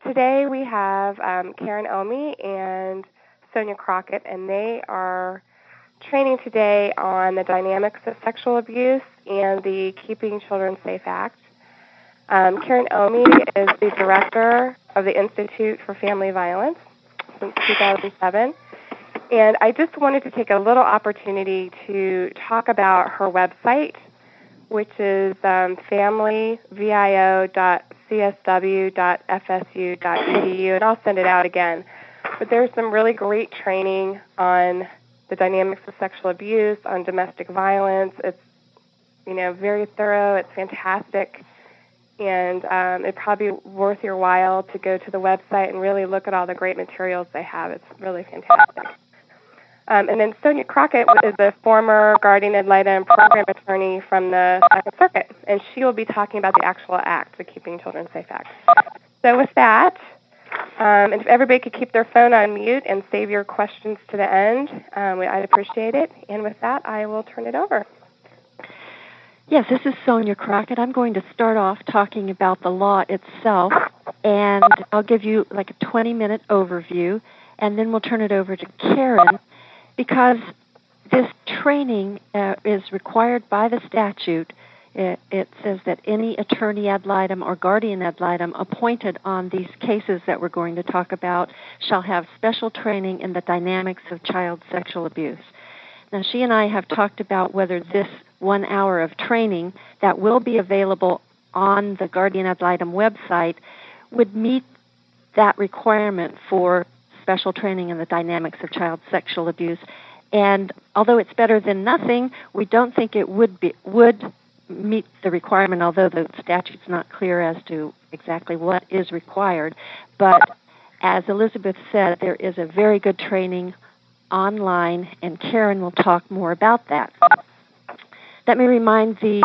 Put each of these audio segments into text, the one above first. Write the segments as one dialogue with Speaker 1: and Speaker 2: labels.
Speaker 1: Today we have Karen Omi and Sonia Crockett, and they are training today on the dynamics of sexual abuse and the Keeping Children Safe Act. Karen Omi is the director of the Institute for Family Violence since 2007. And I just wanted to take a little opportunity to talk about her website, which is family.vio.csw.fsu.edu, and I'll send it out again. But there's some really great training on the dynamics of sexual abuse, on domestic violence. It's, very thorough. It's fantastic. And it'd probably be worth your while to go to the website and really look at all the great materials they have. It's really fantastic. And then Sonia Crockett is a former guardian ad litem program attorney from the Second Circuit, and she will be talking about the actual act, the Keeping Children Safe Act. So with that, and if everybody could keep their phone on mute and save your questions to the end, I'd appreciate it. And with that, I will turn it over.
Speaker 2: Yes, this is Sonia Crockett. I'm going to start off talking about the law itself, and I'll give you like a 20-minute overview, and then we'll turn it over to Karen, because this training is required by the statute. It says that any attorney ad litem or guardian ad litem appointed on these cases that we're going to talk about shall have special training in the dynamics of child sexual abuse. Now, she and I have talked about whether this 1 hour of training that will be available on the guardian ad litem website would meet that requirement for special training in the dynamics of child sexual abuse. And although it's better than nothing, we don't think it would meet the requirement, although the statute's not clear as to exactly what is required. But as Elizabeth said, there is a very good training online, and Karen will talk more about that. Let me remind the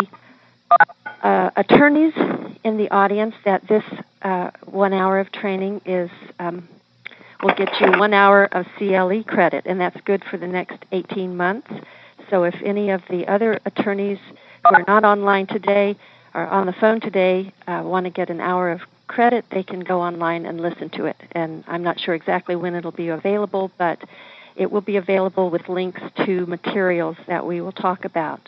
Speaker 2: attorneys in the audience that this 1 hour of training is will get you 1 hour of CLE credit, and that's good for the next 18 months. So if any of the other attorneys who are not online today or on the phone today want to get an hour of credit, they can go online and listen to it. And I'm not sure exactly when it'll be available, but it will be available with links to materials that we will talk about.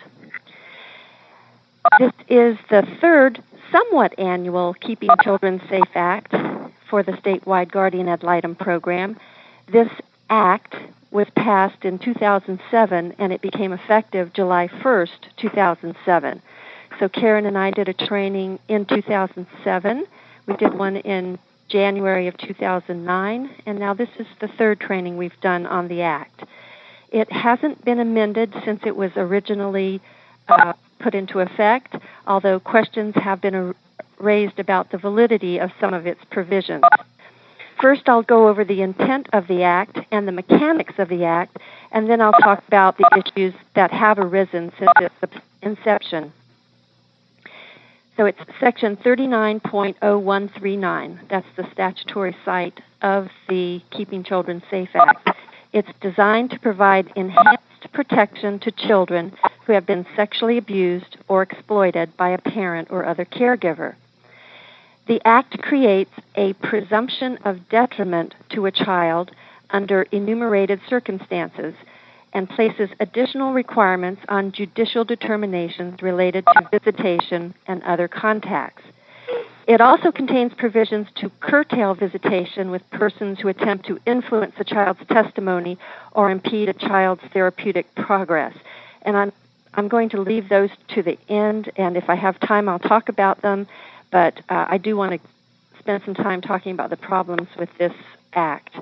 Speaker 2: This is the third somewhat annual Keeping Children Safe Act for the statewide guardian ad litem program. This act was passed in 2007, and it became effective July 1st, 2007. So Karen and I did a training in 2007. We did one in January of 2009, and now this is the third training we've done on the act. It hasn't been amended since it was originally put into effect, although questions have been raised about the validity of some of its provisions. First, I'll go over the intent of the Act and the mechanics of the Act, and then I'll talk about the issues that have arisen since its inception. So it's Section 39.0139. That's the statutory site of the Keeping Children Safe Act. It's designed to provide enhanced protection to children who have been sexually abused or exploited by a parent or other caregiver. The Act creates a presumption of detriment to a child under enumerated circumstances and places additional requirements on judicial determinations related to visitation and other contacts. It also contains provisions to curtail visitation with persons who attempt to influence a child's testimony or impede a child's therapeutic progress. And I'm going to leave those to the end, and if I have time, I'll talk about them. But I do want to spend some time talking about the problems with this act.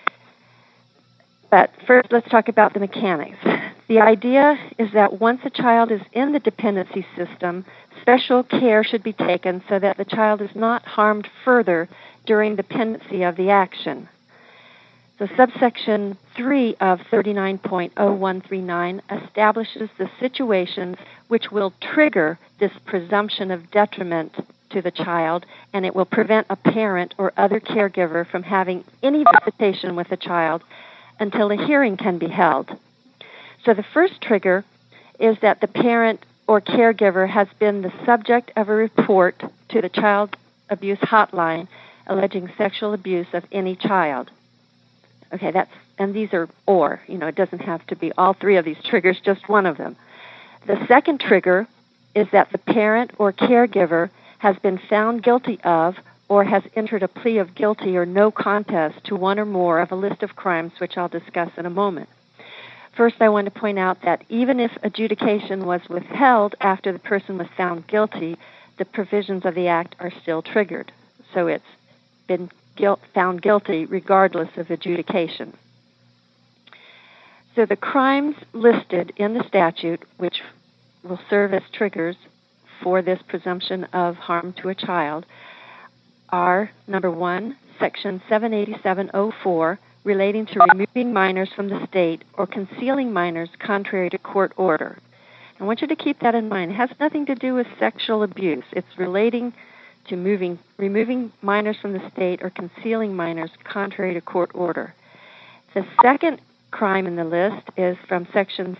Speaker 2: But first, let's talk about the mechanics. The idea is that once a child is in the dependency system, special care should be taken so that the child is not harmed further during the pendency of the action. So subsection 3 of 39.0139 establishes the situations which will trigger this presumption of detriment to the child, and it will prevent a parent or other caregiver from having any visitation with the child until a hearing can be held. So the first trigger is that the parent or caregiver has been the subject of a report to the child abuse hotline alleging sexual abuse of any child. Okay, and these are or, it doesn't have to be all three of these triggers, just one of them. The second trigger is that the parent or caregiver has been found guilty of or has entered a plea of guilty or no contest to one or more of a list of crimes, which I'll discuss in a moment. First, I want to point out that even if adjudication was withheld after the person was found guilty, the provisions of the Act are still triggered. So it's been found guilty regardless of adjudication. So the crimes listed in the statute, which will serve as triggers for this presumption of harm to a child, are, number 1, Section 787.04, relating to removing minors from the state or concealing minors contrary to court order. I want you to keep that in mind. It has nothing to do with sexual abuse. It's relating to removing minors from the state or concealing minors contrary to court order. The second crime in the list is from Section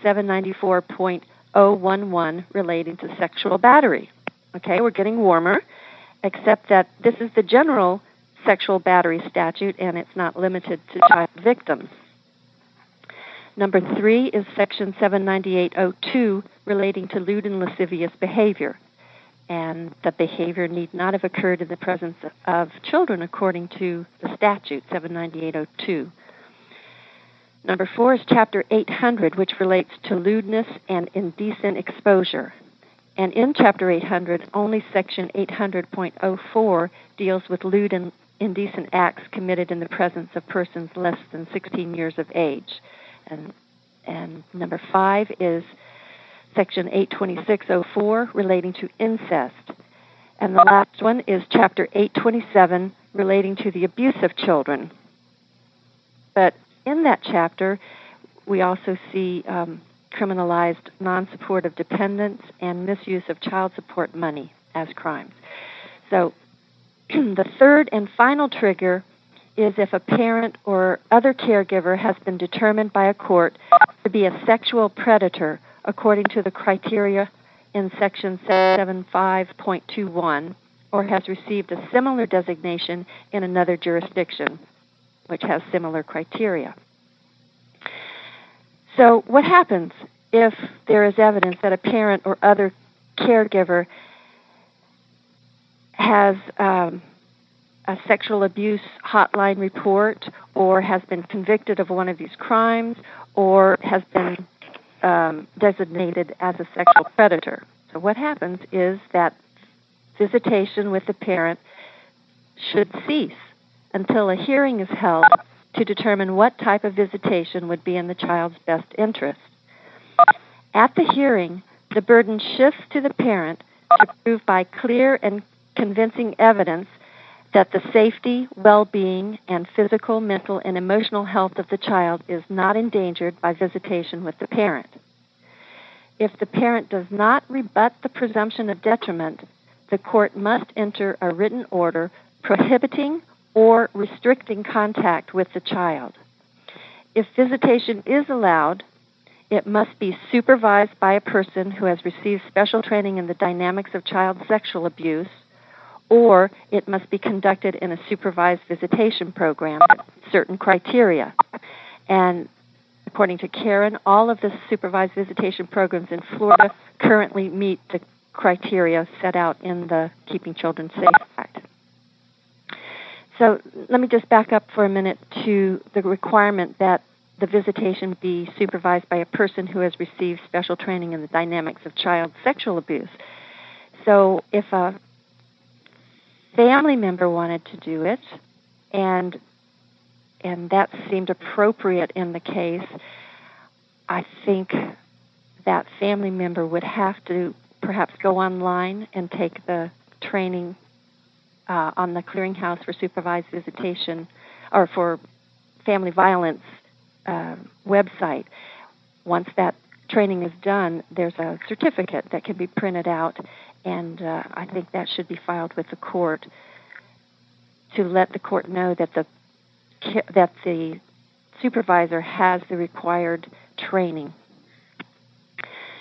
Speaker 2: 794.011 relating to sexual battery. Okay, we're getting warmer, except that this is the general sexual battery statute and it's not limited to child victims. Number 3 is Section 798.02 relating to lewd and lascivious behavior. And the behavior need not have occurred in the presence of children according to the statute, 798.02. Number 4 is Chapter 800, which relates to lewdness and indecent exposure. And in Chapter 800, only Section 800.04 deals with lewd and indecent acts committed in the presence of persons less than 16 years of age. And number 5 is Section 826.04 relating to incest. And the last one is Chapter 827 relating to the abuse of children. But in that chapter, we also see criminalized non-supportive dependence and misuse of child support money as crimes. So the third and final trigger is if a parent or other caregiver has been determined by a court to be a sexual predator according to the criteria in Section 775.21 or has received a similar designation in another jurisdiction, which has similar criteria. So what happens if there is evidence that a parent or other caregiver has a sexual abuse hotline report or has been convicted of one of these crimes or has been designated as a sexual predator? So what happens is that visitation with the parent should cease until a hearing is held to determine what type of visitation would be in the child's best interest. At the hearing, the burden shifts to the parent to prove by clear and convincing evidence that the safety, well-being, and physical, mental, and emotional health of the child is not endangered by visitation with the parent. If the parent does not rebut the presumption of detriment, the court must enter a written order prohibiting or restricting contact with the child. If visitation is allowed, it must be supervised by a person who has received special training in the dynamics of child sexual abuse, or it must be conducted in a supervised visitation program with certain criteria. And according to Karen, all of the supervised visitation programs in Florida currently meet the criteria set out in the Keeping Children Safe Act. So let me just back up for a minute to the requirement that the visitation be supervised by a person who has received special training in the dynamics of child sexual abuse. So if a family member wanted to do it, and that seemed appropriate in the case, I think that family member would have to perhaps go online and take the training on the Clearinghouse for Supervised Visitation or for Family Violence website. Once that training is done, there's a certificate that can be printed out, and I think that should be filed with the court to let the court know that the supervisor has the required training.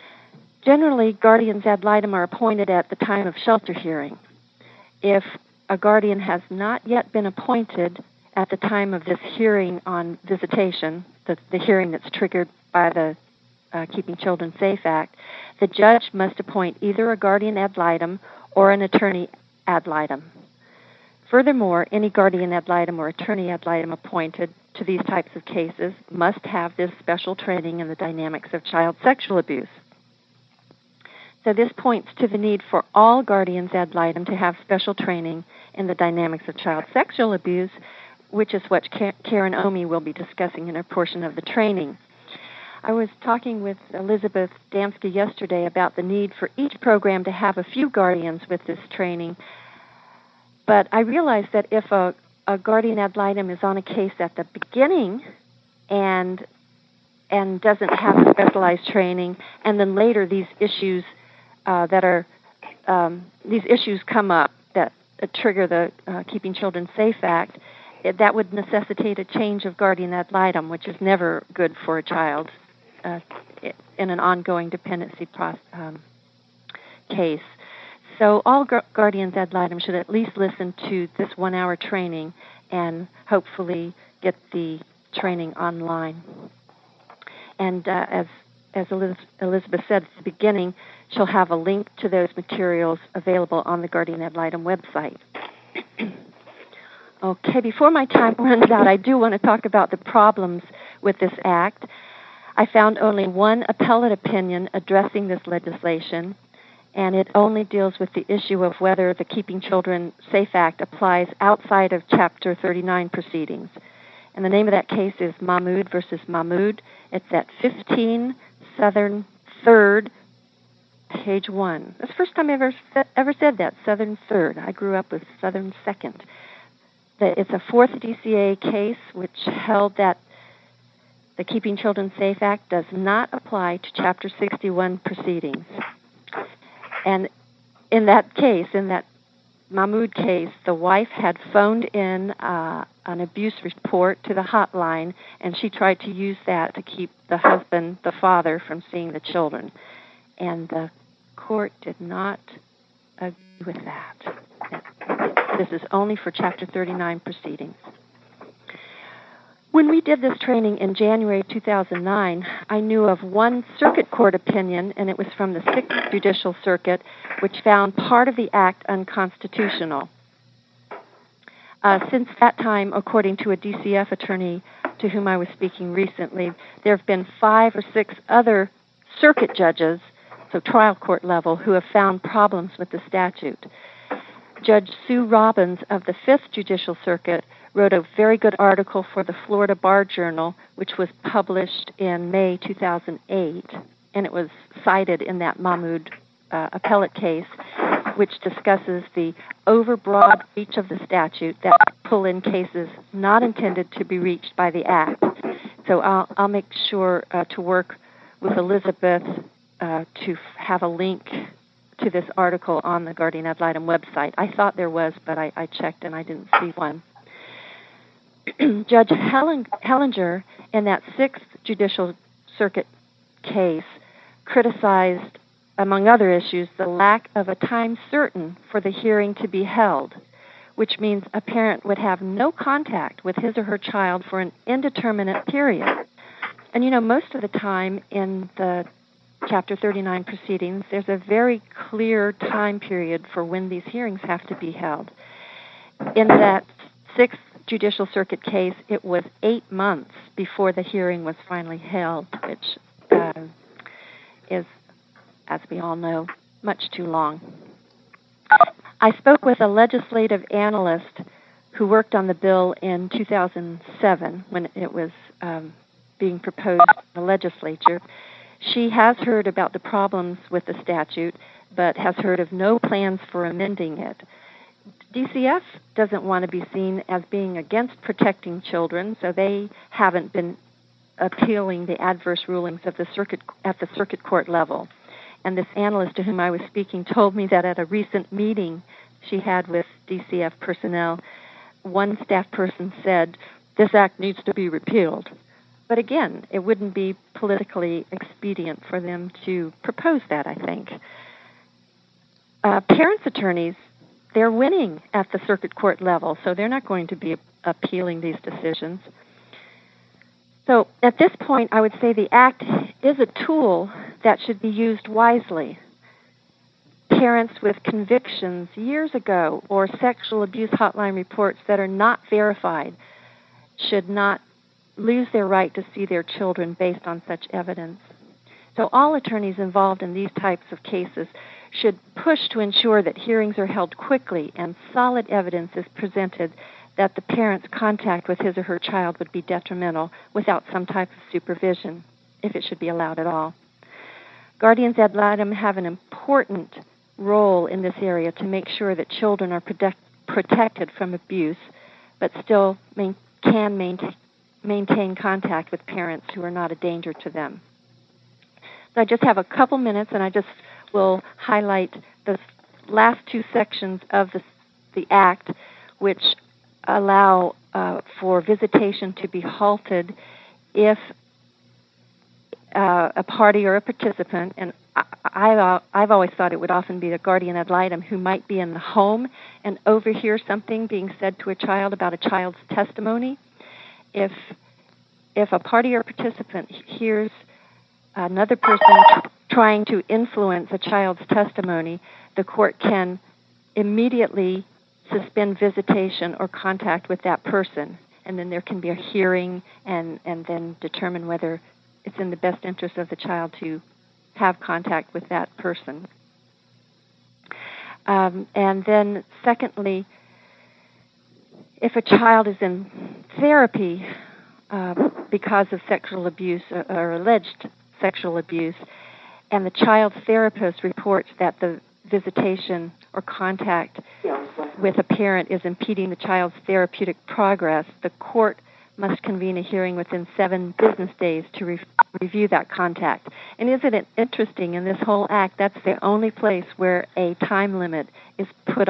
Speaker 2: Generally, guardians ad litem are appointed at the time of shelter hearing. If a guardian has not yet been appointed at the time of this hearing on visitation, the hearing that's triggered by the Keeping Children Safe Act, the judge must appoint either a guardian ad litem or an attorney ad litem. Furthermore, any guardian ad litem or attorney ad litem appointed to these types of cases must have this special training in the dynamics of child sexual abuse. So this points to the need for all guardians ad litem to have special training in the dynamics of child sexual abuse, which is what Karen Omi will be discussing in her portion of the training. I was talking with Elizabeth Damsky yesterday about the need for each program to have a few guardians with this training, but I realized that if a guardian ad litem is on a case at the beginning and doesn't have specialized training, and then later these issues these issues come up that trigger the Keeping Children Safe Act, that would necessitate a change of guardian ad litem, which is never good for a child in an ongoing dependency case. So all guardians ad litem should at least listen to this 1-hour training and hopefully get the training online. And as Elizabeth said at the beginning, she'll have a link to those materials available on the Guardian ad litem website. Okay, before my time runs out, I do want to talk about the problems with this act. I found only one appellate opinion addressing this legislation, and it only deals with the issue of whether the Keeping Children Safe Act applies outside of Chapter 39 proceedings. And the name of that case is Mahmoud versus Mahmoud. It's at 15 Southern 3rd, page 1. That's the first time I ever said that, Southern 3rd. I grew up with Southern 2nd. It's a 4th DCA case which held that the Keeping Children Safe Act does not apply to Chapter 61 proceedings. And in that case, in that Mahmoud case, the wife had phoned in an abuse report to the hotline, and she tried to use that to keep the husband, the father, from seeing the children. And the court did not agree with that. This is only for Chapter 39 proceedings. When we did this training in January 2009, I knew of one circuit court opinion, and it was from the 6th Judicial Circuit, which found part of the act unconstitutional. Since that time, according to a DCF attorney to whom I was speaking recently, there have been 5 or 6 other circuit judges, so trial court level, who have found problems with the statute. Judge Sue Robbins of the 5th Judicial Circuit wrote a very good article for the Florida Bar Journal, which was published in May 2008, and it was cited in that Mahmoud appellate case, which discusses the overbroad reach of the statute that pull in cases not intended to be reached by the Act. So I'll make sure to work with Elizabeth to have a link to this article on the Guardian ad litem website. I thought there was, but I checked and I didn't see one. Judge Hellinger, in that 6th Judicial Circuit case, criticized, among other issues, the lack of a time certain for the hearing to be held, which means a parent would have no contact with his or her child for an indeterminate period. And, most of the time in the Chapter 39 proceedings, there's a very clear time period for when these hearings have to be held. In that 6th Judicial Circuit case, it was 8 months before the hearing was finally held, which is, as we all know, much too long. I spoke with a legislative analyst who worked on the bill in 2007 when it was being proposed in the legislature. She has heard about the problems with the statute, but has heard of no plans for amending it. DCF doesn't want to be seen as being against protecting children, so they haven't been appealing the adverse rulings of the at the circuit court level. And this analyst to whom I was speaking told me that at a recent meeting she had with DCF personnel, one staff person said, "This act needs to be repealed." But again, it wouldn't be politically expedient for them to propose that, I think. Parents' attorneys they're winning at the circuit court level, so they're not going to be appealing these decisions. So at this point, I would say the Act is a tool that should be used wisely. Parents with convictions years ago or sexual abuse hotline reports that are not verified should not lose their right to see their children based on such evidence. So all attorneys involved in these types of cases should push to ensure that hearings are held quickly and solid evidence is presented that the parent's contact with his or her child would be detrimental without some type of supervision, if it should be allowed at all. Guardians ad litem have an important role in this area to make sure that children are protected from abuse, but still can maintain contact with parents who are not a danger to them. So I just have a couple minutes, and I just will highlight the last two sections of the Act, which allow for visitation to be halted if a party or a participant, and I've always thought it would often be the guardian ad litem who might be in the home and overhear something being said to a child about a child's testimony. If a party or participant hears another person trying to influence a child's testimony, the court can immediately suspend visitation or contact with that person, and then there can be a hearing and then determine whether it's in the best interest of the child to have contact with that person. And then secondly, if a child is in therapy because of sexual abuse or alleged sexual abuse, and the child's therapist reports that the visitation or contact with a parent is impeding the child's therapeutic progress, the court must convene a hearing within 7 business days to review that contact. And isn't it interesting, in this whole Act, that's the only place where a time limit is put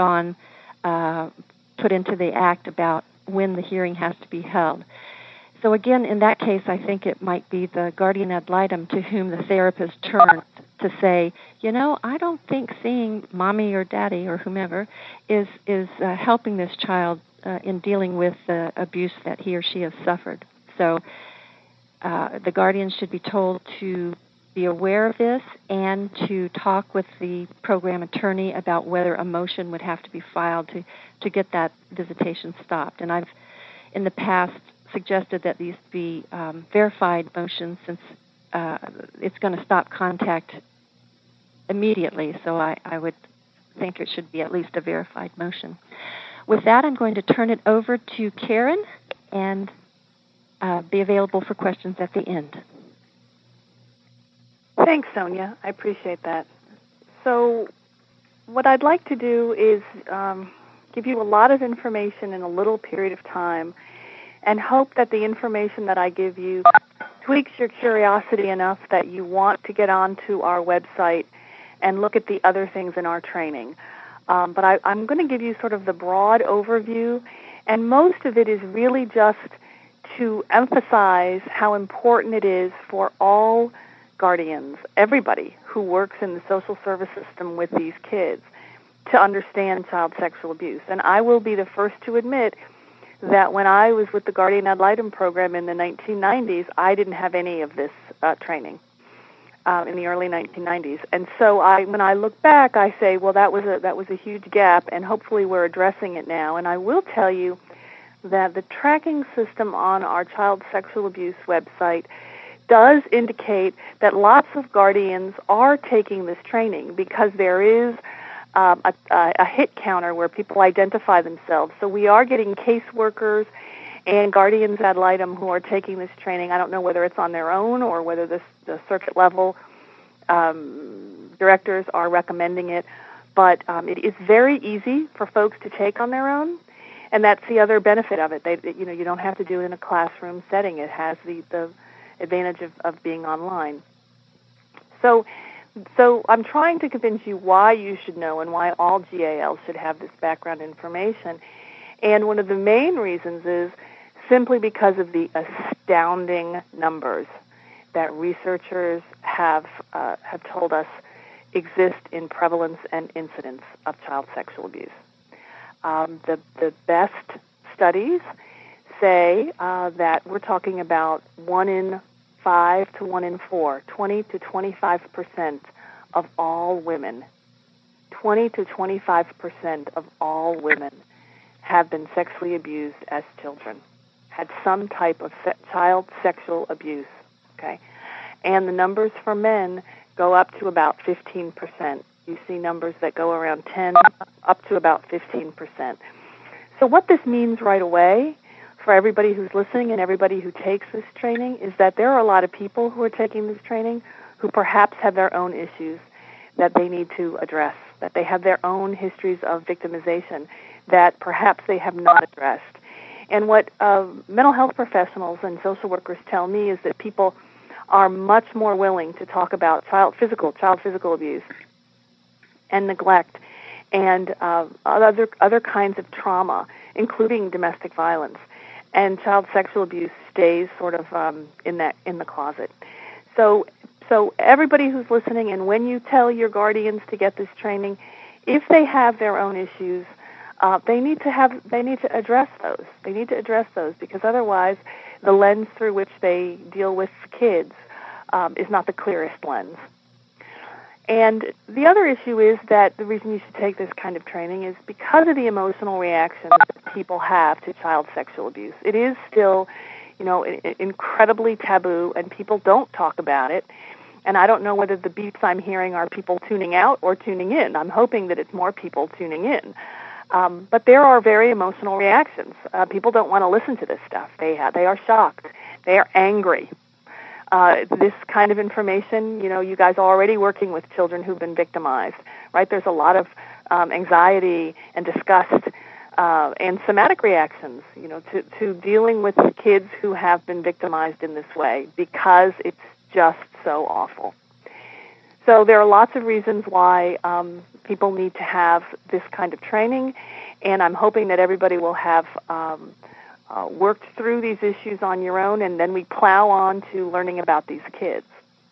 Speaker 2: into the Act about when the hearing has to be held. So again, in that case, I think it might be the guardian ad litem to whom the therapist turns to say, I don't think seeing mommy or daddy or whomever is helping this child in dealing with the abuse that he or she has suffered. So the guardian should be told to be aware of this and to talk with the program attorney about whether a motion would have to be filed to get that visitation stopped. And I've, in the past, suggested that these be verified motions, since it's going to stop contact immediately, so I would think it should be at least a verified motion. With that, I'm going to turn it over to Karen and be available for questions at the end.
Speaker 3: Thanks, Sonia. I appreciate that. So what I'd like to do is give you a lot of information in a little period of time, and hope that the information that I give you tweaks your curiosity enough that you want to get onto our website and look at the other things in our training. But I'm going to give you sort of the broad overview, and most of it is really just to emphasize how important it is for all guardians, everybody who works in the social service system with these kids, to understand child sexual abuse. And I will be the first to admit that when I was with the Guardian Ad Litem program in the 1990s, I didn't have any of this training in the early 1990s. And so when I look back, I say, well, that was a huge gap, and hopefully we're addressing it now. And I will tell you that the tracking system on our child sexual abuse website does indicate that lots of guardians are taking this training, because there is a hit counter where people identify themselves. So we are getting caseworkers and guardians ad litem who are taking this training. I don't know whether it's on their own or whether the circuit level directors are recommending it, but it is very easy for folks to take on their own, and that's the other benefit of it. You don't have to do it in a classroom setting. It has the advantage of being online. So I'm trying to convince you why you should know and why all GALs should have this background information. And one of the main reasons is simply because of the astounding numbers that researchers have told us exist in prevalence and incidence of child sexual abuse. The best studies say that we're talking about 1 in 5 to 1 in 4, 20 to 25% of all women. 20 to 25% of all women have been sexually abused as children, had some type of child sexual abuse, okay? And the numbers for men go up to about 15%. You see numbers that go around 10 up to about 15%. So what this means right away for everybody who's listening and everybody who takes this training is that there are a lot of people who are taking this training who perhaps have their own issues that they need to address, that they have their own histories of victimization that perhaps they have not addressed. And what mental health professionals and social workers tell me is that people are much more willing to talk about child physical abuse and neglect and other kinds of trauma, including domestic violence. And child sexual abuse stays sort of in the closet. So everybody who's listening, and when you tell your guardians to get this training, if they have their own issues, they need to address those. They need to address those because otherwise, the lens through which they deal with kids is not the clearest lens. And the other issue is that the reason you should take this kind of training is because of the emotional reactions that people have to child sexual abuse. It is still, incredibly taboo, and people don't talk about it. And I don't know whether the beeps I'm hearing are people tuning out or tuning in. I'm hoping that it's more people tuning in. But there are very emotional reactions. People don't want to listen to this stuff. They are shocked. They are angry. This kind of information, you guys are already working with children who've been victimized, right? There's a lot of anxiety and disgust and somatic reactions, to dealing with kids who have been victimized in this way because it's just so awful. So there are lots of reasons why people need to have this kind of training, and I'm hoping that everybody will have worked through these issues on your own, and then we plow on to learning about these kids.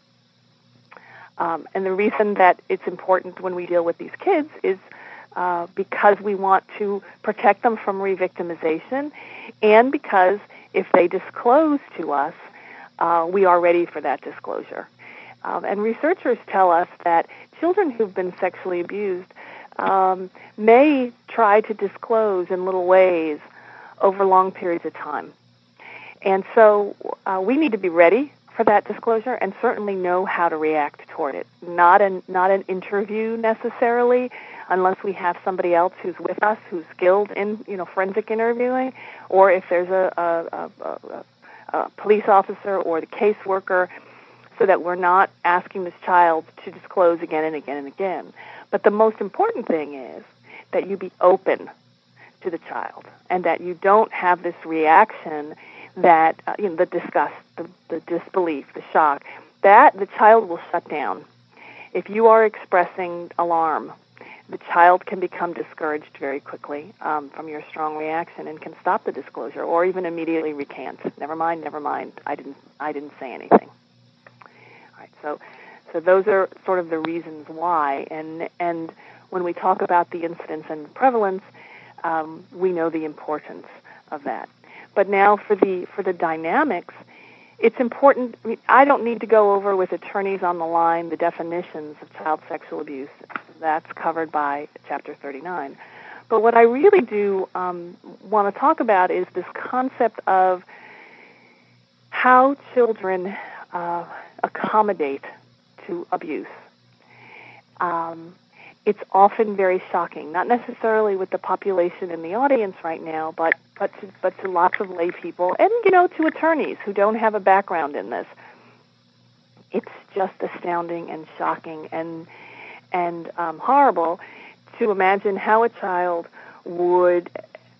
Speaker 3: And the reason that it's important when we deal with these kids is because we want to protect them from re-victimization, and because if they disclose to us, we are ready for that disclosure. And researchers tell us that children who've been sexually abused may try to disclose in little ways over long periods of time. And so we need to be ready for that disclosure and certainly know how to react toward it. Not an interview necessarily, unless we have somebody else who's with us, who's skilled in forensic interviewing, or if there's a police officer or the caseworker, so that we're not asking this child to disclose again and again and again. But the most important thing is that you be open to the child and that you don't have this reaction that, the disgust, the disbelief, the shock, that the child will shut down. If you are expressing alarm, the child can become discouraged very quickly from your strong reaction and can stop the disclosure or even immediately recant. Never mind, I didn't say anything. All right, so those are sort of the reasons why. And when we talk about the incidence and prevalence, we know the importance of that. But now for the dynamics, it's important. I don't need to go over with attorneys on the line the definitions of child sexual abuse. That's covered by Chapter 39. But what I really do want to talk about is this concept of how children accommodate to abuse. It's often very shocking, not necessarily with the population in the audience right now, but to lots of lay people and, to attorneys who don't have a background in this. It's just astounding and shocking and horrible to imagine how a child would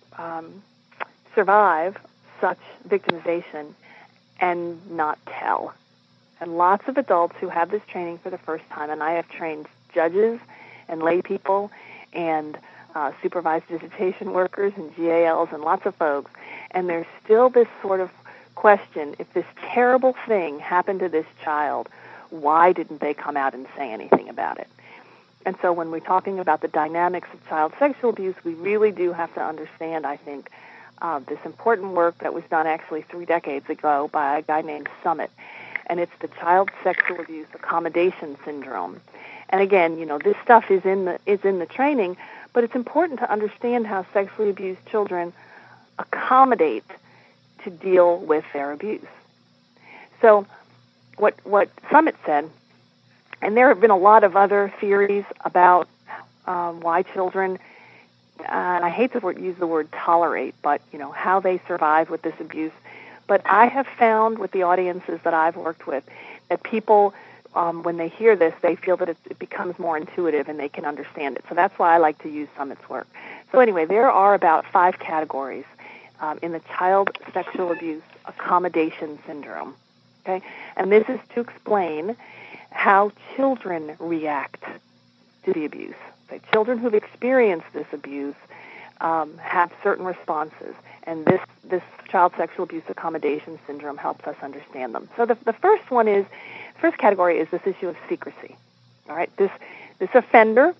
Speaker 3: survive such victimization and not tell. And lots of adults who have this training for the first time, and I have trained judges and lay people and supervised visitation workers and GALs and lots of folks, and there's still this sort of question, if this terrible thing happened to this child, why didn't they come out and say anything about it? And so when we're talking about the dynamics of child sexual abuse, we really do have to understand, I think, this important work that was done actually 3 decades ago by a guy named Summit. And it's the child sexual abuse accommodation syndrome. And again, this stuff is in the training, but it's important to understand how sexually abused children accommodate to deal with their abuse. So what Summit said, and there have been a lot of other theories about why children, and I hate to use the word tolerate, but how they survive with this abuse. But I have found with the audiences that I've worked with that people, when they hear this, they feel that it becomes more intuitive and they can understand it. So that's why I like to use Summit's work. So anyway, there are about 5 categories in the child sexual abuse accommodation syndrome. Okay, and this is to explain how children react to the abuse. Okay? Children who've experienced this abuse have certain responses, and this child sexual abuse accommodation syndrome helps us understand them. So the first category is this issue of secrecy. All right, this offender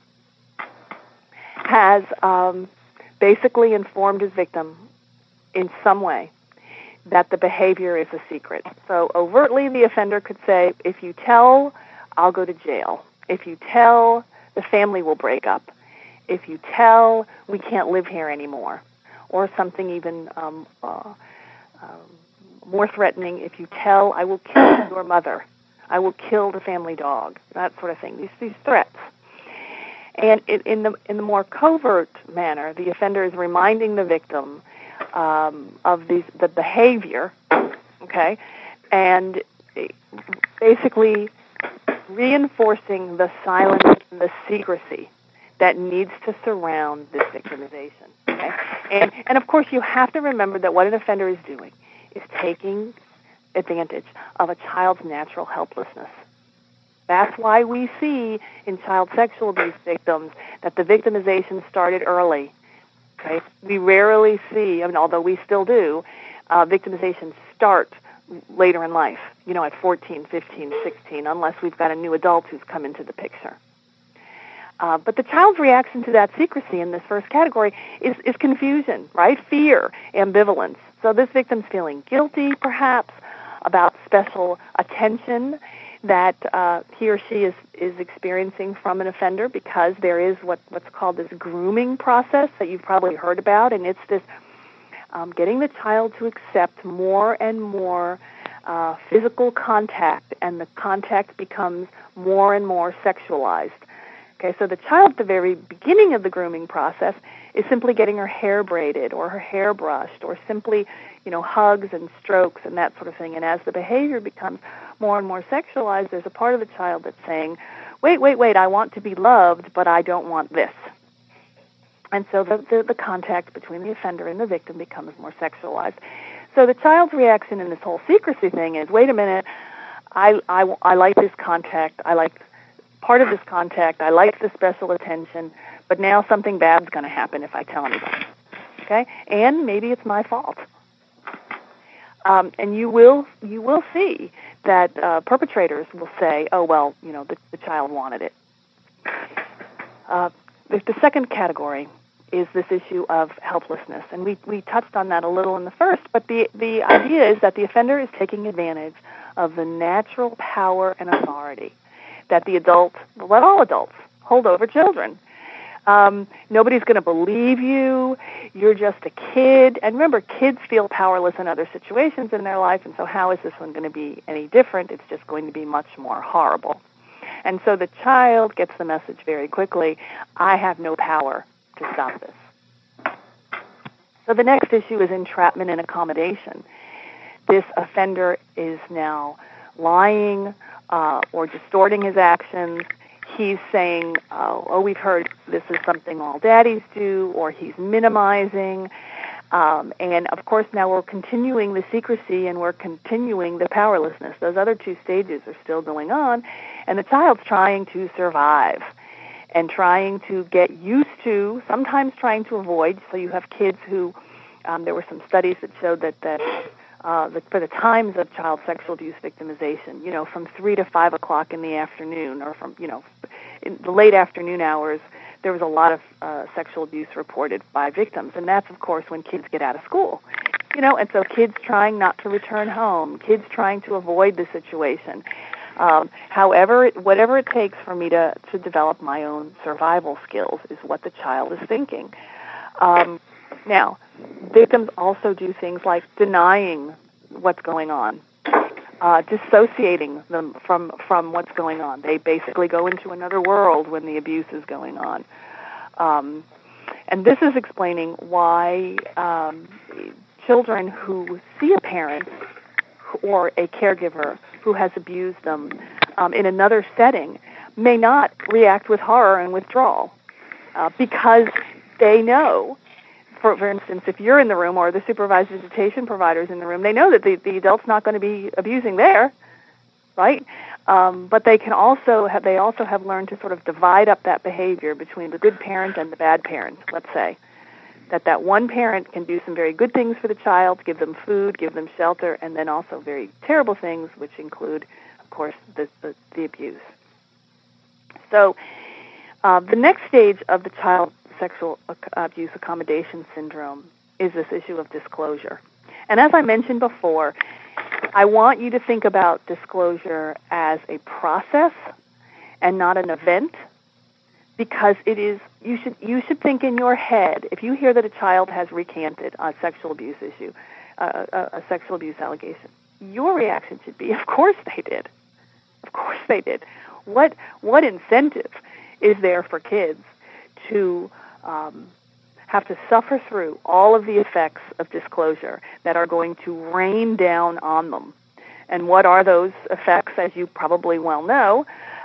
Speaker 3: has basically informed his victim in some way that the behavior is a secret. So overtly, the offender could say, if you tell, I'll go to jail. If you tell, the family will break up. If you tell, we can't live here anymore. Or something even more threatening, if you tell, I will kill your mother. I will kill the family dog. That sort of thing, these threats. And in the more covert manner, the offender is reminding the victim of the behavior, okay, and basically reinforcing the silence and the secrecy that needs to surround this victimization. Okay? And of course, you have to remember that what an offender is doing is taking advantage of a child's natural helplessness. That's why we see in child sexual abuse victims that the victimization started early. Okay? We rarely see, although we still do, victimization start later in life, at 14, 15, 16, unless we've got a new adult who's come into the picture. But the child's reaction to that secrecy in this first category is confusion, right? Fear, ambivalence. So this victim's feeling guilty, perhaps, about special attention that he or she is experiencing from an offender, because there is what's called this grooming process that you've probably heard about, and it's this getting the child to accept more and more physical contact, and the contact becomes more and more sexualized. Okay, so the child at the very beginning of the grooming process is simply getting her hair braided or her hair brushed or simply, hugs and strokes and that sort of thing. And as the behavior becomes more and more sexualized, there's a part of the child that's saying, wait, I want to be loved, but I don't want this. And so the contact between the offender and the victim becomes more sexualized. So the child's reaction in this whole secrecy thing is, wait a minute, I like this contact, I like part of this contact, I like the special attention, but now something bad's going to happen if I tell anybody. Okay? And maybe it's my fault. And you will see that perpetrators will say, oh, well, the child wanted it. The second category is this issue of helplessness, and we touched on that a little in the first, but the idea is that the offender is taking advantage of the natural power and authority that all adults hold over children. Nobody's going to believe you. You're just a kid. And remember, kids feel powerless in other situations in their life, and so how is this one going to be any different? It's just going to be much more horrible. And so the child gets the message very quickly, I have no power to stop this. So the next issue is entrapment and accommodation. This offender is now lying or distorting his actions. He's saying, oh, we've heard this is something all daddies do, or he's minimizing. And, of course, now we're continuing the secrecy and we're continuing the powerlessness. Those other two stages are still going on, and the child's trying to survive and trying to get used to, sometimes trying to avoid. So you have kids who, there were some studies that showed that for the times of child sexual abuse victimization, from 3 to 5 o'clock in the afternoon, or from, in the late afternoon hours, there was a lot of sexual abuse reported by victims, and that's, of course, when kids get out of school. And so kids trying not to return home, kids trying to avoid the situation. Whatever it takes for me to develop my own survival skills is what the child is thinking. Now, victims also do things like denying what's going on, dissociating them from what's going on. They basically go into another world when the abuse is going on. And this is explaining why children who see a parent or a caregiver who has abused them in another setting may not react with horror and withdrawal because they know, for instance, if you're in the room or the supervised visitation provider's in the room, they know that the adult's not going to be abusing there, right? But they also have learned to sort of divide up that behavior between the good parent and the bad parent, let's say. That one parent can do some very good things for the child, give them food, give them shelter, and then also very terrible things, which include, of course, the abuse. So the next stage of the child sexual abuse accommodation syndrome is this issue of disclosure. And as I mentioned before, I want you to think about disclosure as a process and not an event, because it is, you should think in your head, if you hear that a child has recanted a sexual abuse issue, a sexual abuse allegation, your reaction should be, of course they did. Of course they did. What incentive is there for kids to have to suffer through all of the effects of disclosure that are going to rain down on them? And what are those effects? As you probably well know,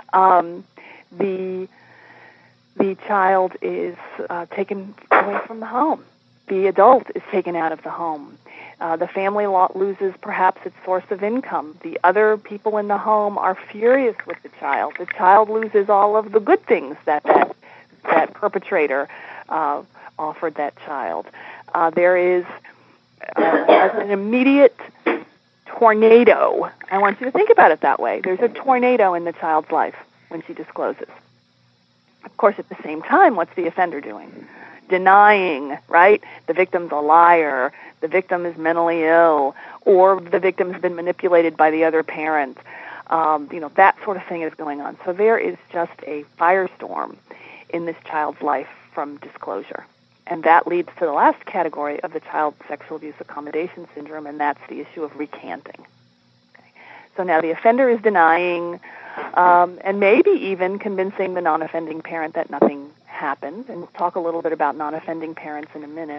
Speaker 3: the child is taken away from the home. The adult is taken out of the home. The family loses perhaps its source of income. The other people in the home are furious with the child. The child loses all of the good things that perpetrator offered that child. There is an immediate tornado. I want you to think about it that way. There's a tornado in the child's life when she discloses. Of course, at the same time, what's the offender doing? Denying, right? The victim's a liar. The victim is mentally ill, or the victim's been manipulated by the other parent. That sort of thing is going on. So there is just a firestorm in this child's life from disclosure. And that leads to the last category of the child sexual abuse accommodation syndrome, and that's the issue of recanting. Okay. So now the offender is denying, and maybe even convincing the non-offending parent that nothing happened, and we'll talk a little bit about non-offending parents in a minute,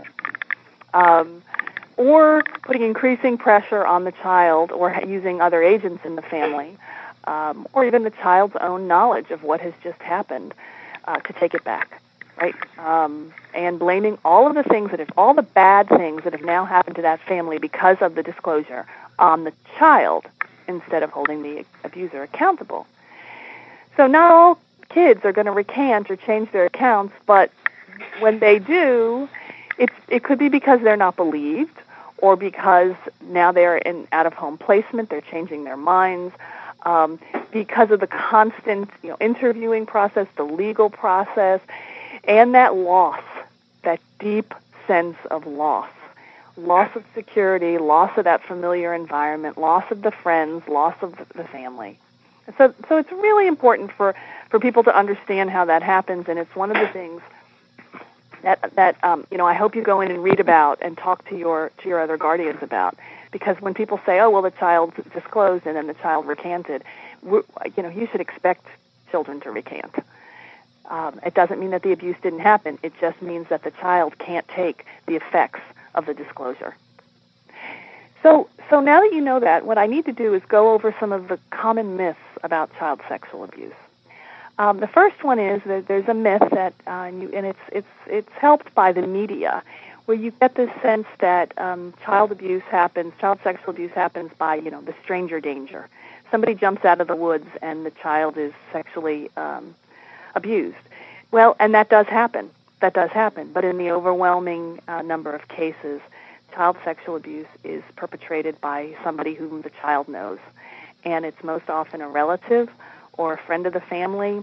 Speaker 3: or putting increasing pressure on the child, or using other agents in the family, or even the child's own knowledge of what has just happened to take it back, right? And blaming all of the things all the bad things that have now happened to that family because of the disclosure on the child, instead of holding the abuser accountable. So not all kids are going to recant or change their accounts, but when they do, it could be because they're not believed, or because now they're in out-of-home placement, they're changing their minds, because of the constant interviewing process, the legal process, and that loss, that deep sense of loss of security, loss of that familiar environment, loss of the friends, loss of the family. So it's really important for people to understand how that happens, and it's one of the things that I hope you go in and read about and talk to your other guardians about, because when people say, oh, well, the child disclosed and then the child recanted, you should expect children to recant. It doesn't mean that the abuse didn't happen. It just means that the child can't take the effects of the disclosure. So now that you know that, what I need to do is go over some of the common myths about child sexual abuse. The first one is that there's a myth that, and it's helped by the media, where you get this sense that child sexual abuse happens by, the stranger danger. Somebody jumps out of the woods and the child is sexually abused. Well, and that does happen. But in the overwhelming number of cases, child sexual abuse is perpetrated by somebody whom the child knows. And it's most often a relative or a friend of the family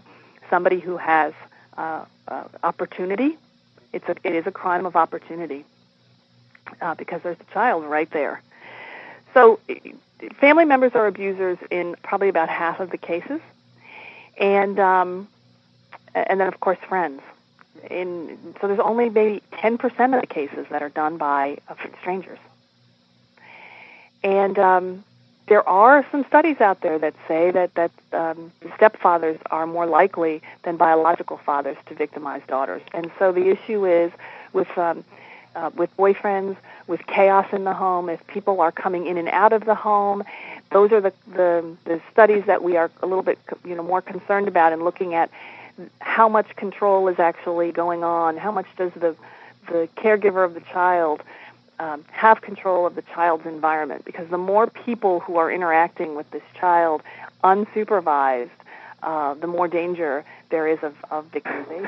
Speaker 3: somebody who has opportunity. It is a crime of opportunity because there's a child right there. So family members are abusers in probably about half of the cases, and then of course friends. So there's only maybe 10% of the cases that are done by strangers. And there are some studies out there that say that stepfathers are more likely than biological fathers to victimize daughters. And so the issue is with boyfriends, with chaos in the home, if people are coming in and out of the home. Those are the studies that we are a little bit more concerned about, and looking at how much control is actually going on, how much does the caregiver of the child have control of the child's environment, because the more people who are interacting with this child unsupervised, the more danger there is of victimization.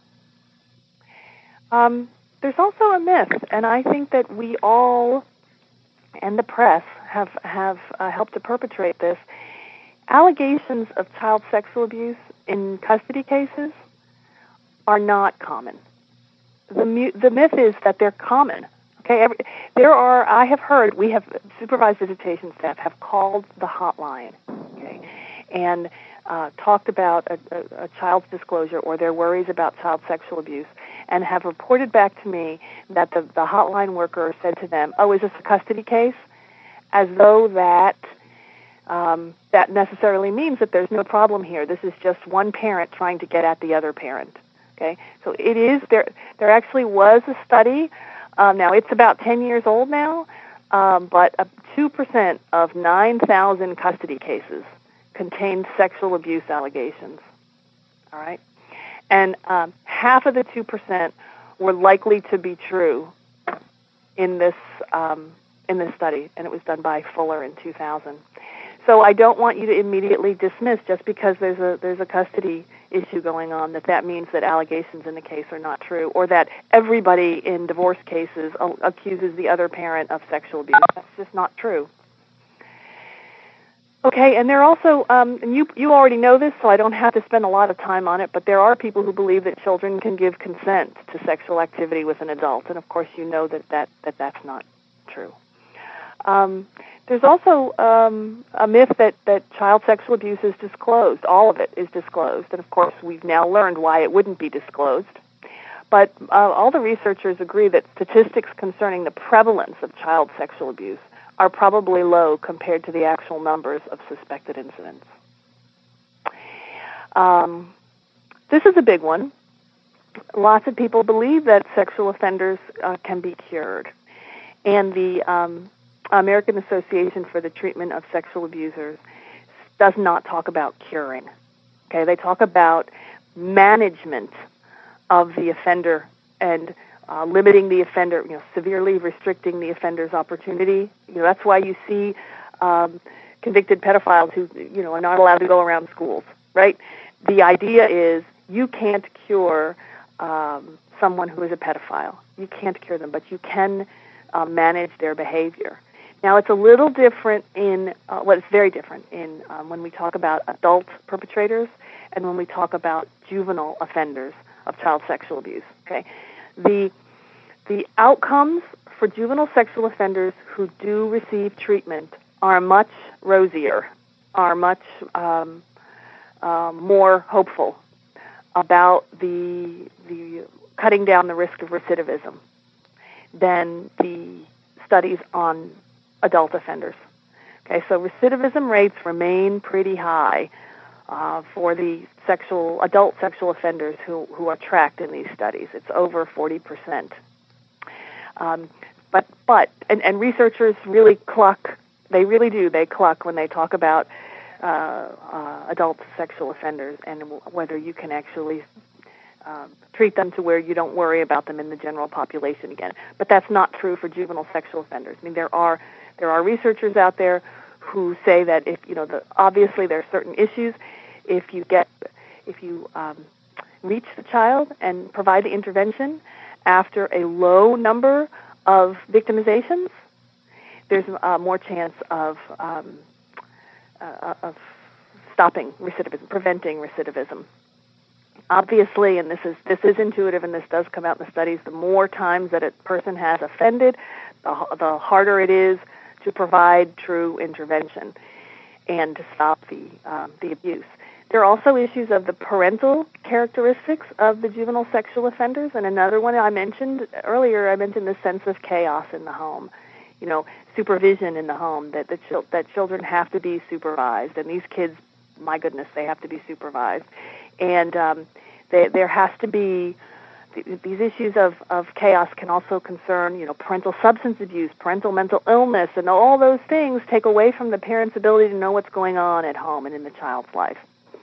Speaker 3: There's also a myth, and I think that we all, and the press, have helped to perpetrate this. Allegations of child sexual abuse in custody cases are not common. The myth is that they're common. Okay, I have heard, we have supervised visitation staff have called the hotline, okay, and talked about a child's disclosure or their worries about child sexual abuse, and have reported back to me that the hotline worker said to them, "Oh, is this a custody case?" As though that necessarily means that there's no problem here. This is just one parent trying to get at the other parent. Okay, so it is there. There actually was a study. Now it's about 10 years old now, but 2% of 9,000 custody cases contained sexual abuse allegations. All right, and half of the 2% were likely to be true in this study, and it was done by Fuller in 2000. So I don't want you to immediately dismiss just because there's a custody issue going on that means that allegations in the case are not true, or that everybody in divorce cases accuses the other parent of sexual abuse. That's just not true. Okay, and there are also, and you already know this, so I don't have to spend a lot of time on it, but there are people who believe that children can give consent to sexual activity with an adult, and of course you know that's not true. There's also a myth that child sexual abuse is disclosed. All of it is disclosed, and of course we've now learned why it wouldn't be disclosed. But all the researchers agree that statistics concerning the prevalence of child sexual abuse are probably low compared to the actual numbers of suspected incidents. This is a big one. Lots of people believe that sexual offenders can be cured, and the American Association for the Treatment of Sexual Abusers does not talk about curing. Okay, they talk about management of the offender and limiting the offender, severely restricting the offender's opportunity. That's why you see convicted pedophiles who, are not allowed to go around schools, right? The idea is you can't cure someone who is a pedophile. You can't cure them, but you can manage their behavior. Now, it's a little different it's very different in when we talk about adult perpetrators and when we talk about juvenile offenders of child sexual abuse. Okay, the outcomes for juvenile sexual offenders who do receive treatment are much rosier, are much more hopeful about the cutting down the risk of recidivism than the studies on adult offenders. Okay, so recidivism rates remain pretty high for the adult sexual offenders who are tracked in these studies. It's over 40%. But researchers really cluck. They really do. They cluck when they talk about adult sexual offenders and whether you can actually treat them to where you don't worry about them in the general population again. But that's not true for juvenile sexual offenders. I mean, there are researchers out there who say that if obviously there are certain issues. If you reach the child and provide the intervention after a low number of victimizations, there's more chance of stopping recidivism, preventing recidivism. Obviously, and this is intuitive, and this does come out in the studies, the more times that a person has offended, the harder it is to provide true intervention and to stop the abuse. There are also issues of the parental characteristics of the juvenile sexual offenders, and another one I mentioned earlier, I mentioned the sense of chaos in the home, supervision in the home, that children have to be supervised, and these kids, my goodness, they have to be supervised. And there has to be, these issues of chaos can also concern, parental substance abuse, parental mental illness, and all those things take away from the parent's ability to know what's going on at home and in the child's life.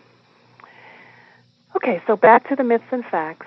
Speaker 3: Okay, so back to the myths and facts.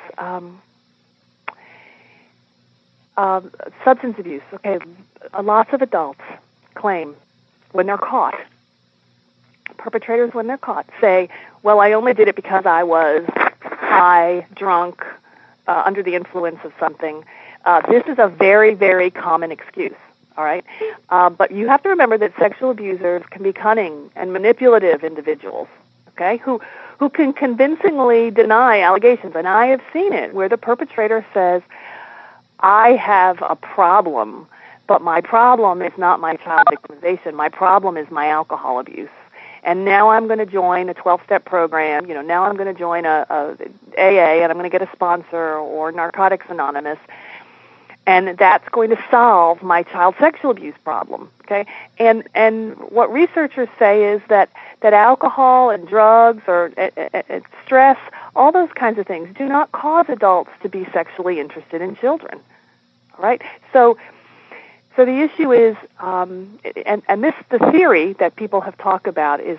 Speaker 3: Substance abuse. Okay, lots of adults claim when they're caught, perpetrators when they're caught say, well, I only did it because I was high, drunk, under the influence of something. This is a very, very common excuse, all right? But you have to remember that sexual abusers can be cunning and manipulative individuals, okay, who can convincingly deny allegations. And I have seen it where the perpetrator says, I have a problem, but my problem is not my child victimization. My problem is my alcohol abuse. And now I'm going to join a 12-step program. Now I'm going to join a AA, and I'm going to get a sponsor or Narcotics Anonymous, and that's going to solve my child sexual abuse problem. Okay, and what researchers say is that alcohol and drugs or stress, all those kinds of things, do not cause adults to be sexually interested in children. All right, so the issue is, the theory that people have talked about is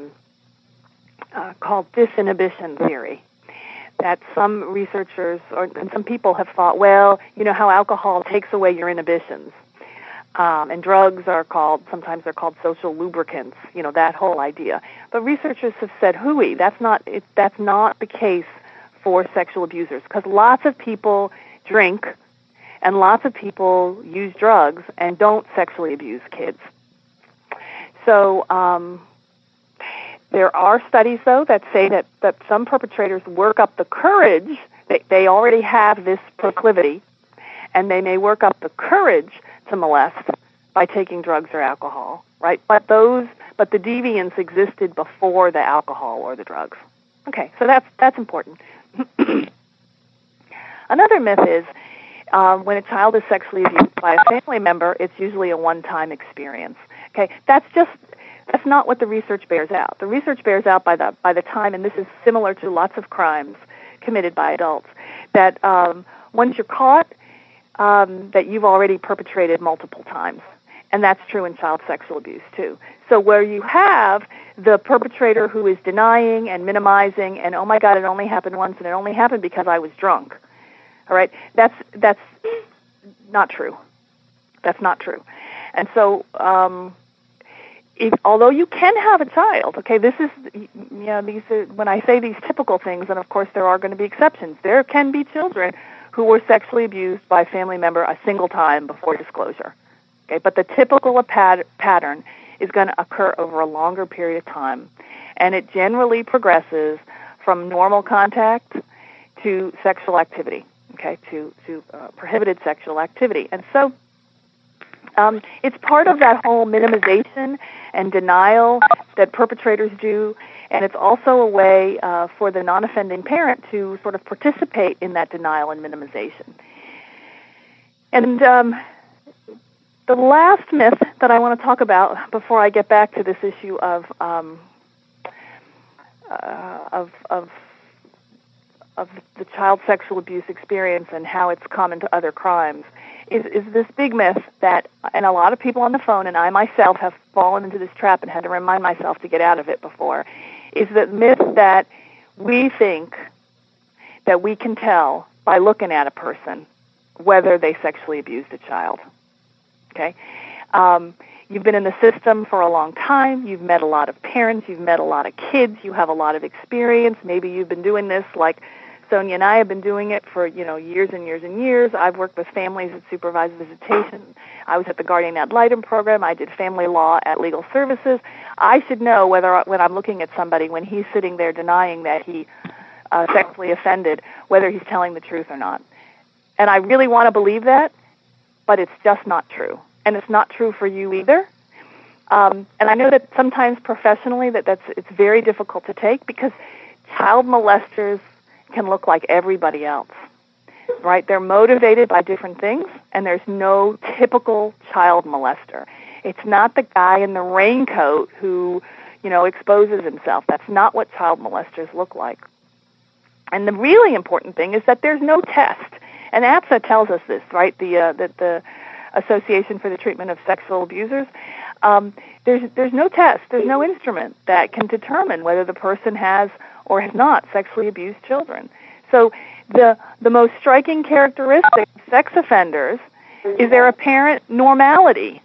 Speaker 3: called disinhibition theory. That some researchers and some people have thought, well, how alcohol takes away your inhibitions, and drugs sometimes they're called social lubricants. That whole idea. But researchers have said, hooey, that's not the case for sexual abusers, because lots of people drink. And lots of people use drugs and don't sexually abuse kids. So there are studies, though, that say that some perpetrators work up the courage. They already have this proclivity, and they may work up the courage to molest by taking drugs or alcohol, right? But the deviance existed before the alcohol or the drugs. Okay, so that's important. Another myth is, when a child is sexually abused by a family member, it's usually a one-time experience. Okay, that's not what the research bears out. The research bears out by the time, and this is similar to lots of crimes committed by adults, that once you're caught, that you've already perpetrated multiple times, and that's true in child sexual abuse too. So where you have the perpetrator who is denying and minimizing, and oh my God, it only happened once, and it only happened because I was drunk. All right, that's not true. That's not true. And so, although you can have a child, okay, this is, these are, when I say these typical things, and of course there are going to be exceptions. There can be children who were sexually abused by a family member a single time before disclosure. Okay, but the typical pattern is going to occur over a longer period of time, and it generally progresses from normal contact to sexual activity. Okay, to prohibited sexual activity. And so it's part of that whole minimization and denial that perpetrators do, and it's also a way for the non-offending parent to sort of participate in that denial and minimization. And the last myth that I want to talk about before I get back to this issue of the child sexual abuse experience and how it's common to other crimes is this big myth that, and a lot of people on the phone, and I myself have fallen into this trap and had to remind myself to get out of it before, is the myth that we think that we can tell by looking at a person whether they sexually abused a child. Okay? You've been in the system for a long time. You've met a lot of parents. You've met a lot of kids. You have a lot of experience. Maybe you've been doing this like Sonia and I have been doing it for, years and years and years. I've worked with families at supervised visitation. I was at the guardian ad litem program. I did family law at Legal Services. I should know whether, when I'm looking at somebody, when he's sitting there denying that he sexually offended, whether he's telling the truth or not. And I really want to believe that, but it's just not true. And it's not true for you either. And I know that sometimes professionally it's very difficult to take because child molesters can look like everybody else, right? They're motivated by different things, and there's no typical child molester. It's not the guy in the raincoat who, exposes himself. That's not what child molesters look like. And the really important thing is that there's no test. And ATSA tells us this, right? The Association for the Treatment of Sexual Abusers. There's no test. There's no instrument that can determine whether the person has or has not sexually abused children. So the most striking characteristic of sex offenders is their apparent normality.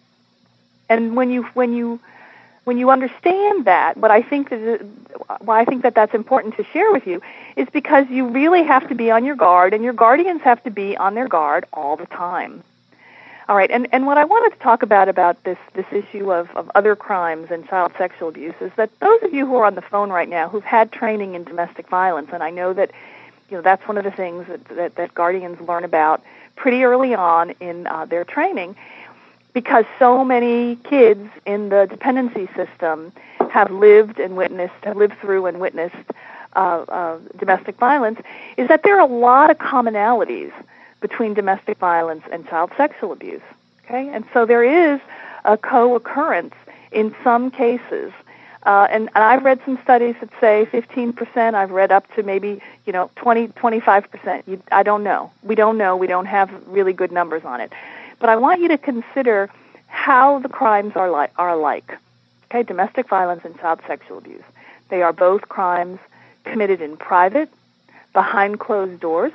Speaker 3: And when you understand that, why I think that that's important to share with you is because you really have to be on your guard, and your guardians have to be on their guard all the time. All right, and what I wanted to talk about this issue of other crimes and child sexual abuse is that those of you who are on the phone right now who've had training in domestic violence, and I know that that's one of the things that guardians learn about pretty early on in their training, because so many kids in the dependency system have lived through and witnessed domestic violence, is that there are a lot of commonalities between domestic violence and child sexual abuse. Okay, and so there is a co-occurrence in some cases, and I've read some studies that say 15%. I've read up to maybe 20, 25%. I don't know. We don't know. We don't have really good numbers on it. But I want you to consider how the crimes are alike. Okay, domestic violence and child sexual abuse. They are both crimes committed in private, behind closed doors.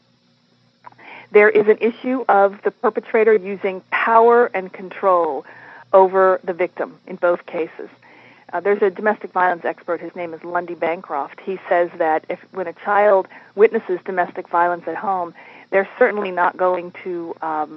Speaker 3: There is an issue of the perpetrator using power and control over the victim in both cases. There's a domestic violence expert, his name is Lundy Bancroft. He says that when a child witnesses domestic violence at home, they're certainly not going to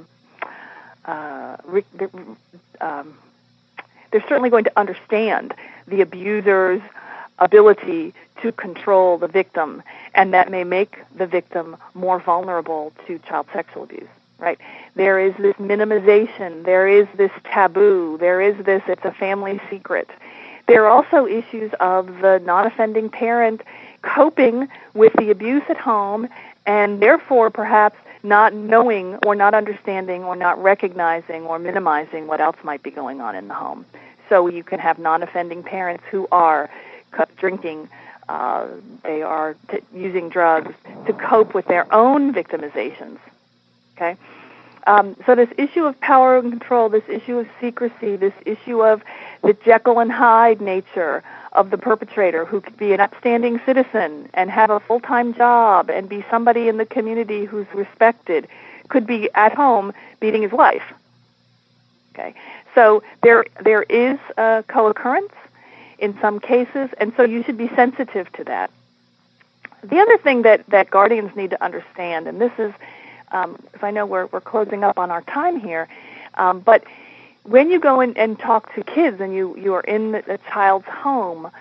Speaker 3: they're certainly going to understand the abuser's ability to control the victim, and that may make the victim more vulnerable to child sexual abuse, right? There is this minimization. There is this taboo. There is this, it's a family secret. There are also issues of the non-offending parent coping with the abuse at home and therefore perhaps not knowing or not understanding or not recognizing or minimizing what else might be going on in the home. So you can have non-offending parents who are drinking, they are using drugs to cope with their own victimizations. Okay, so this issue of power and control, this issue of secrecy, this issue of the Jekyll and Hyde nature of the perpetrator, who could be an upstanding citizen and have a full-time job and be somebody in the community who's respected, could be at home beating his wife. Okay, so there is a co-occurrence in some cases, and so you should be sensitive to that. The other thing that guardians need to understand, and this is, because I know we're closing up on our time here, but when you go in and talk to kids and you are in a child's home,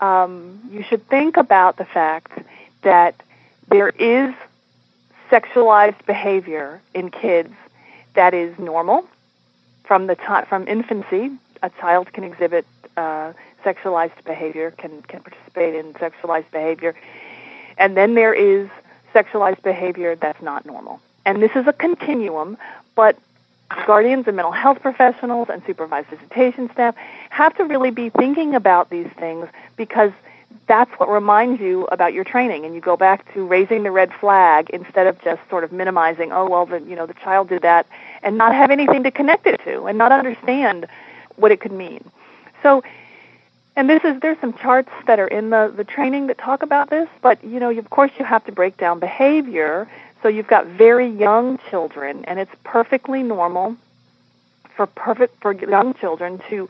Speaker 3: you should think about the fact that there is sexualized behavior in kids that is normal. From infancy, a child can exhibit sexualized behavior, can participate in sexualized behavior, and then there is sexualized behavior that's not normal. And this is a continuum, but guardians and mental health professionals and supervised visitation staff have to really be thinking about these things, because that's what reminds you about your training, and you go back to raising the red flag instead of just sort of minimizing, the child did that, and not have anything to connect it to and not understand what it could mean. So, and there's some charts that are in the training that talk about this, but of course you have to break down behavior. So you've got very young children, and it's perfectly normal for young children to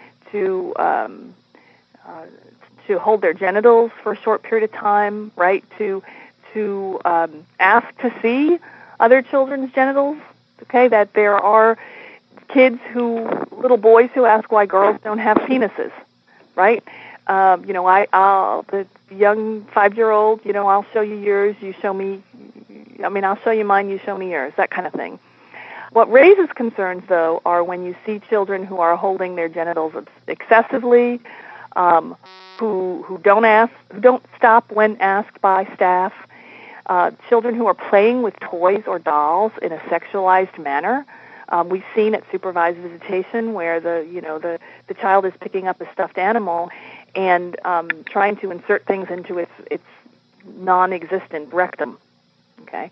Speaker 3: hold their genitals for a short period of time, right? To ask to see other children's genitals. Okay, that there are little boys who ask why girls don't have penises, right? I'll the young 5-year-old, I'll show you yours, you show me. I'll show you mine, you show me yours, that kind of thing. What raises concerns, though, are when you see children who are holding their genitals excessively, who don't stop when asked by staff, children who are playing with toys or dolls in a sexualized manner. We've seen at supervised visitation where the child is picking up a stuffed animal and trying to insert things into its non-existent rectum. Okay,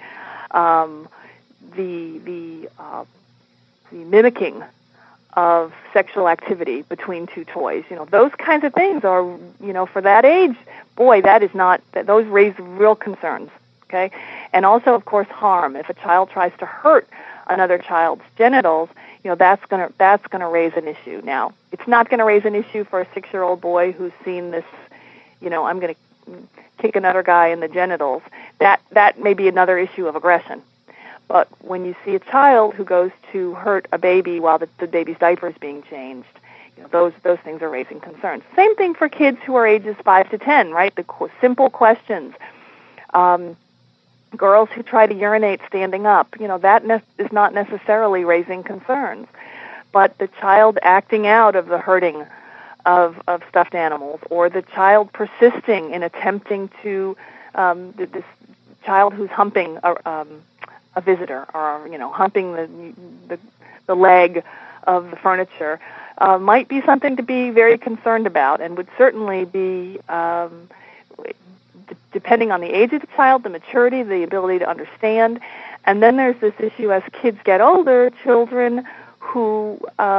Speaker 3: the mimicking of sexual activity between two toys, those kinds of things are, for that age, boy, those raise real concerns. Okay, and also, of course, harm. If a child tries to hurt another child's genitals, that's gonna raise an issue. Now, it's not gonna raise an issue for a 6-year-old boy who's seen this, I'm gonna kick another guy in the genitals. That may be another issue of aggression. But when you see a child who goes to hurt a baby while the baby's diaper is being changed, those things are raising concerns. Same thing for kids who are ages 5 to 10, right? The simple questions. Girls who try to urinate standing up, that is not necessarily raising concerns. But the child acting out of the hurting of stuffed animals, or the child persisting in attempting to, this child who's humping a visitor, or humping the leg of the furniture, might be something to be very concerned about, and would certainly be, depending on the age of the child, the maturity, the ability to understand. And then there's this issue as kids get older, children who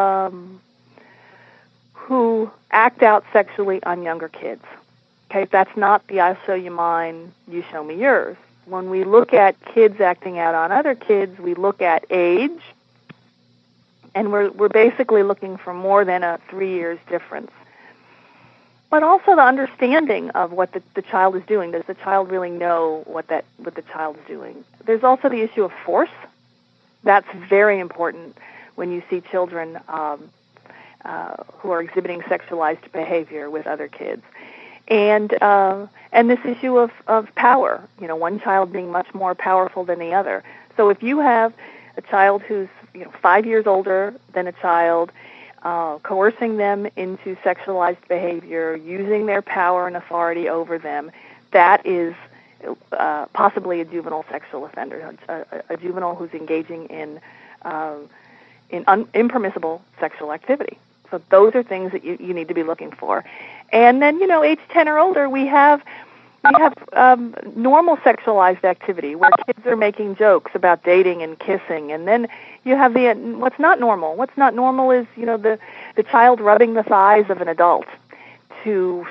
Speaker 3: act out sexually on younger kids. Okay, that's not the I show you mine, you show me yours. When we look at kids acting out on other kids, we look at age, and we're basically looking for more than a 3 years difference. But also the understanding of what the child is doing. Does the child really know what the child is doing? There's also the issue of force. That's very important when you see children who are exhibiting sexualized behavior with other kids. And this issue of power, one child being much more powerful than the other. So if you have a child who's 5 years older than a child, coercing them into sexualized behavior, using their power and authority over them, that is possibly a juvenile sexual offender, a juvenile who's engaging in impermissible sexual activity. So those are things that you need to be looking for. And then, age 10 or older, we have normal sexualized activity where kids are making jokes about dating and kissing. And then you have what's not normal. What's not normal is, the child rubbing the thighs of an adult to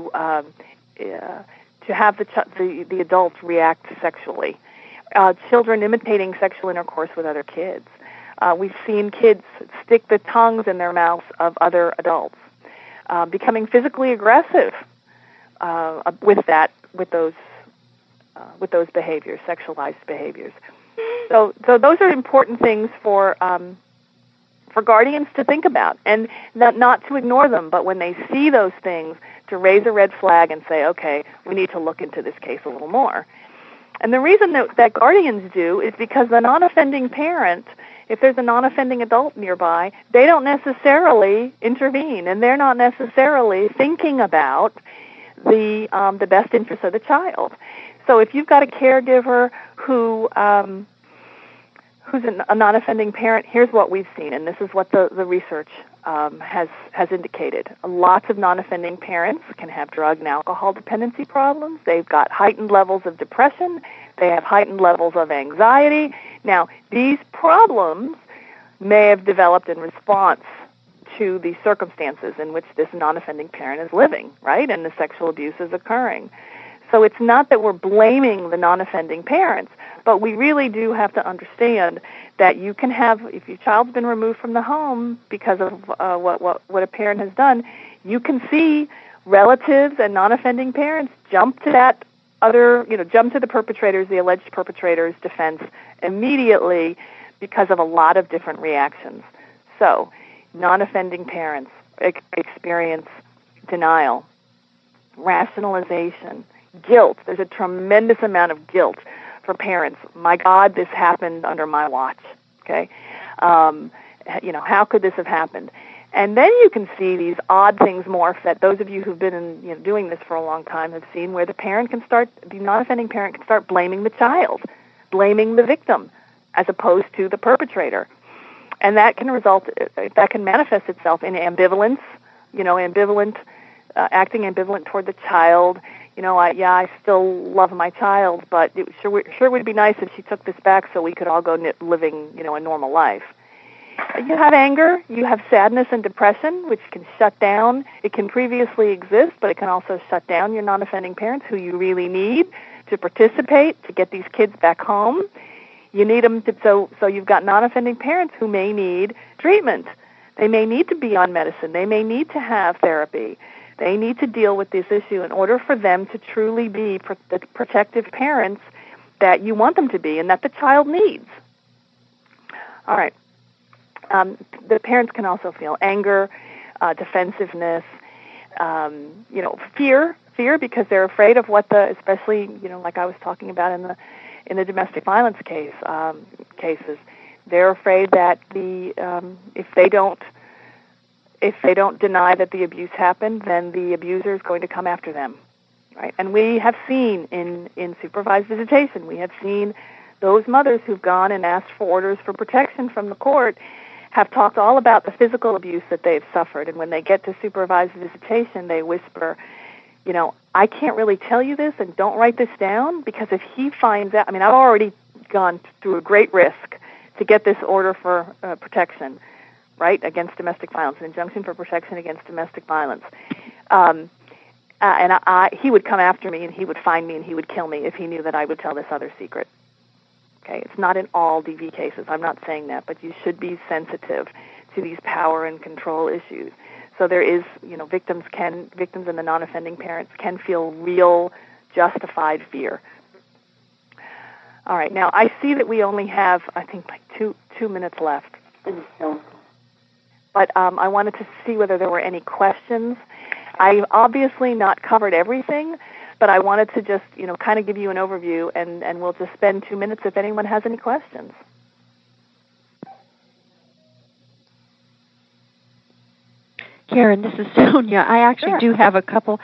Speaker 3: have the adult react sexually. Children imitating sexual intercourse with other kids. We've seen kids stick the tongues in their mouths of other adults, becoming physically aggressive with those behaviors, sexualized behaviors. So those are important things for guardians to think about, and not to ignore them, but when they see those things, to raise a red flag and say, okay, we need to look into this case a little more. And the reason that guardians do is because the non-offending parent, if there's a non-offending adult nearby, they don't necessarily intervene, and they're not necessarily thinking about the best interest of the child. So if you've got a caregiver who's a non-offending parent, here's what we've seen, and this is what the research has indicated. Lots of non-offending parents can have drug and alcohol dependency problems. They've got heightened levels of depression. They have heightened levels of anxiety. Now, these problems may have developed in response to the circumstances in which this non-offending parent is living, right, and the sexual abuse is occurring. So it's not that we're blaming the non-offending parents, but we really do have to understand that you can have, if your child's been removed from the home because of what a parent has done, you can see relatives and non-offending parents jump to the perpetrators, the alleged perpetrators' defense immediately because of a lot of different reactions. So non-offending parents experience denial, rationalization, guilt. There's a tremendous amount of guilt for parents. My God, this happened under my watch. Okay, how could this have happened? And then you can see these odd things morph that those of you who've been doing this for a long time have seen, where the non-offending parent can start blaming the child, blaming the victim, as opposed to the perpetrator. And that can manifest itself in ambivalence, acting ambivalent toward the child. I still love my child, but it sure would be nice if she took this back so we could all go living, a normal life. You have anger, you have sadness and depression, which can shut down. It can previously exist, but it can also shut down your non-offending parents, who you really need to participate, to get these kids back home. You need them so you've got non-offending parents who may need treatment. They may need to be on medicine. They may need to have therapy. They need to deal with this issue in order for them to truly be the protective parents that you want them to be and that the child needs. All right. The parents can also feel anger, defensiveness, fear because they're afraid of especially, like I was talking about in the domestic violence cases, they're afraid that if they don't deny that the abuse happened, then the abuser is going to come after them, right? And we have seen in supervised visitation, we have seen those mothers who've gone and asked for orders for protection from the court have talked all about the physical abuse that they've suffered. And when they get to supervised visitation, they whisper, I can't really tell you this, and don't write this down, because if he finds out, I've already gone through a great risk to get this order for protection, right, against domestic violence, an injunction for protection against domestic violence. And he would come after me, and he would find me, and he would kill me if he knew that I would tell this other secret. Okay, it's not in all DV cases. I'm not saying that, but you should be sensitive to these power and control issues. So there is, victims and the non-offending parents can feel real, justified fear. All right, now I see that we only have, I think, like two minutes left. But I wanted to see whether there were any questions. I've obviously not covered everything, but I wanted to just, kind of give you an overview, and we'll just spend 2 minutes if anyone has any questions.
Speaker 2: Karen, this is Sonia. I actually do have a couple.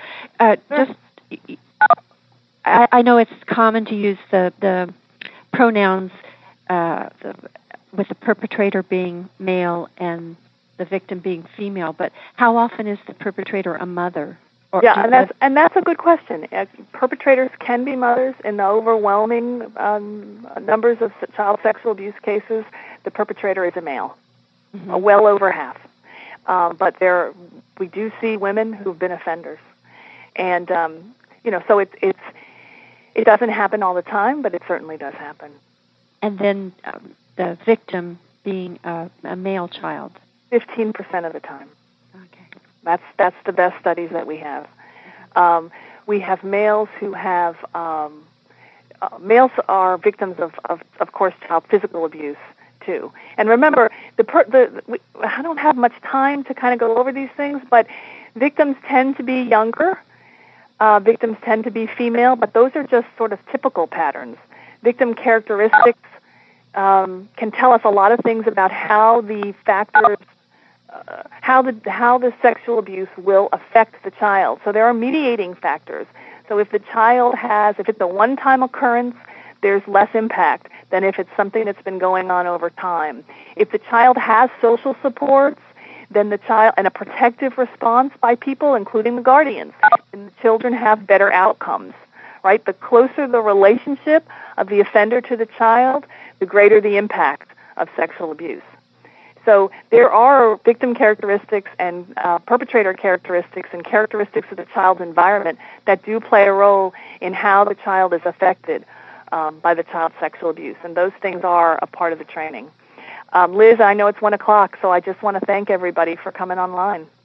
Speaker 2: I know it's common to use the pronouns with the perpetrator being male and the victim being female, but how often is the perpetrator a mother? And that's a good question. Perpetrators can be mothers. In the overwhelming numbers of child sexual abuse cases, the perpetrator is a male, well over half. But we do see women who've been offenders, and so it doesn't happen all the time, but it certainly does happen. And then the victim being a male child.
Speaker 3: 15% of the time.
Speaker 2: Okay.
Speaker 3: That's the best studies that we have. We have males who have males are victims of course, child physical abuse too. And remember, I don't have much time to kind of go over these things, but victims tend to be younger. Victims tend to be female, but those are just sort of typical patterns. Victim characteristics can tell us a lot of things about how the factors, how the sexual abuse will affect the child. So there are mediating factors. So if it's a one-time occurrence, there's less impact than if it's something that's been going on over time. If the child has social supports, then the child, and a protective response by people, including the guardians, then the children have better outcomes, right? The closer the relationship of the offender to the child, the greater the impact of sexual abuse. So there are victim characteristics and perpetrator characteristics and characteristics of the child's environment that do play a role in how the child is affected by the child's sexual abuse, and those things are a part of the training. Liz, I know it's 1 o'clock, so I just want to thank everybody for coming online.